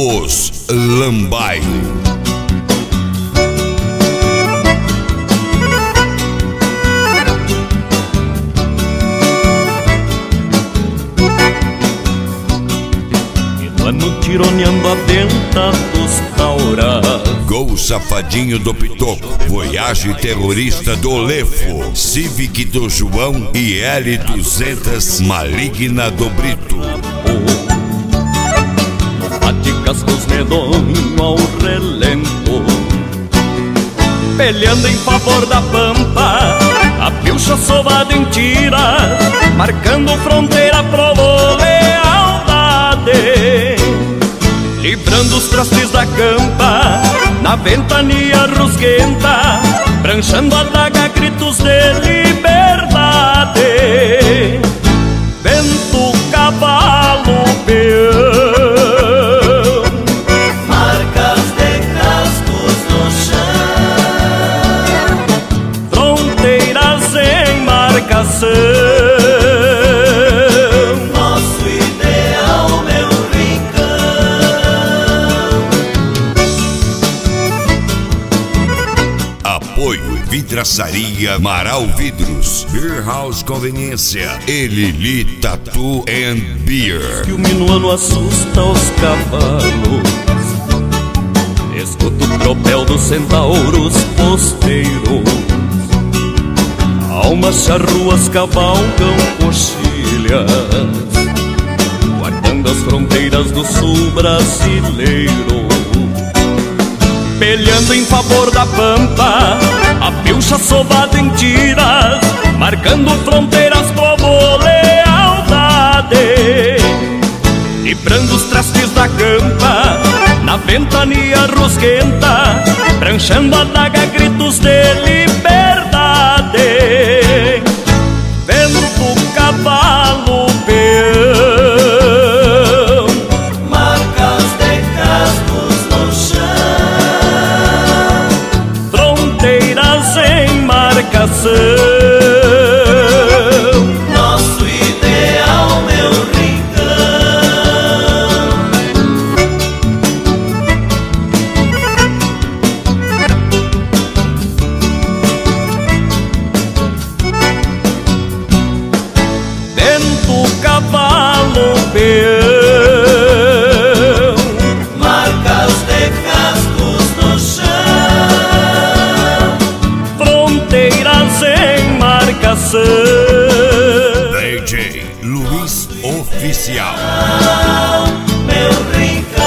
Os Lambai. Mano tironeando a venta dos taura. Gol Safadinho do Pitoco, Voyage Terrorista do Lefo, Civic do João e L200 Maligna do Brito. Bate cascos medonho ao relento, peleando em favor da pampa, a pilcha sovada em tiras, marcando fronteira, provou lealdade. Livrando os trastes da campa, na ventania rusguenta, pranchando a daga, gritos de liberdade. Vento, cavalo, peão, marcas de cascos no chão, fronteiras em marcação. Vidraçaria Amaral Vidros, Beer House Conveniência, Elili Tattoo and Beer. Que o minuano assusta os cavalos, escuta o tropel dos centauros posteiros, almas charruas cavalgam coxilhas, guardando as fronteiras do sul brasileiro. Peleando em favor da pampa, a pilcha sovada em tiras, marcando fronteiras, provou lealdade. Librando os trastes da campa, na ventania rusguenta, pranchando a daga, gritos de liberdade. Vento, cavalo, peão, marcas de cascos no chão, nosso ideal, meu rincão. Vento, cavalo, peão, marcas de cascos no chão, fronteiras em marcação. DJ Luiz Oficial. meu rincão.